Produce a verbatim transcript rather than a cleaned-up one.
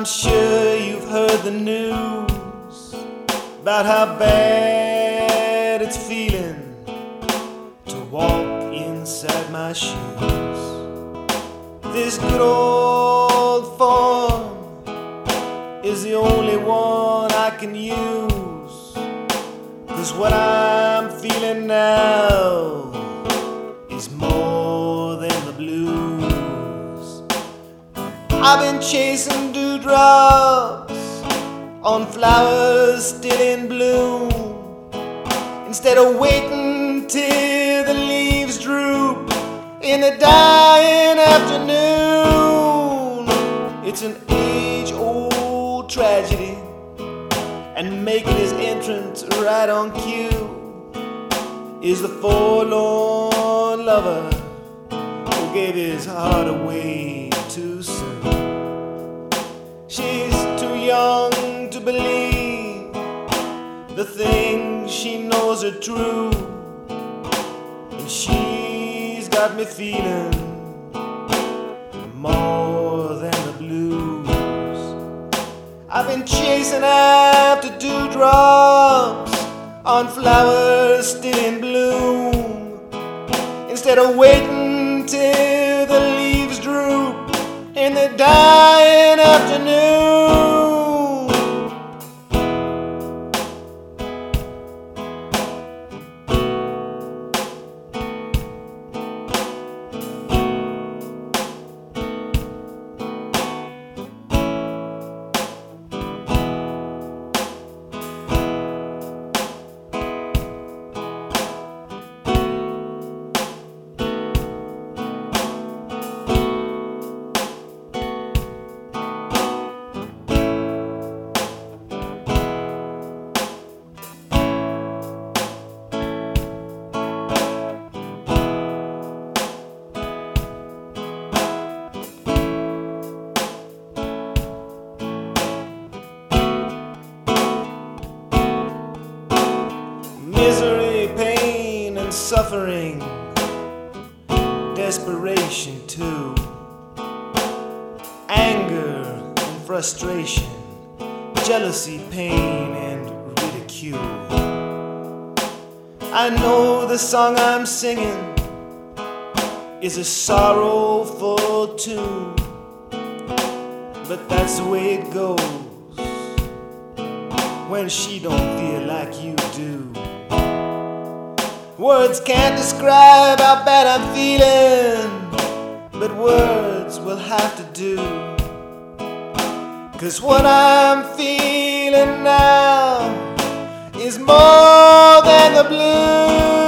I'm sure you've heard the news about how bad it's feeling to walk inside my shoes. This good old form is the only one I can use, 'cause what I'm feeling now is more than the blues. I've been chasing dewdrops on flowers still in bloom, instead of waiting till the leaves droop in the dying afternoon. It's an age-old tragedy, and making his entrance right on cue is the forlorn lover who gave his heart away too soon. She's too young to believe the things she knows are true, and she's got me feeling more than the blues. I've been chasing after dewdrops on flowers still in bloom, instead of waiting till the leaves droop in the dying afternoon. Misery, pain, and suffering, desperation too, anger and frustration, jealousy, pain, and ridicule. I know the song I'm singing is a sorrowful tune, but that's the way it goes when she don't feel like you do. Words can't describe how bad I'm feeling, but words will have to do, 'cause what I'm feeling now is more than the blues.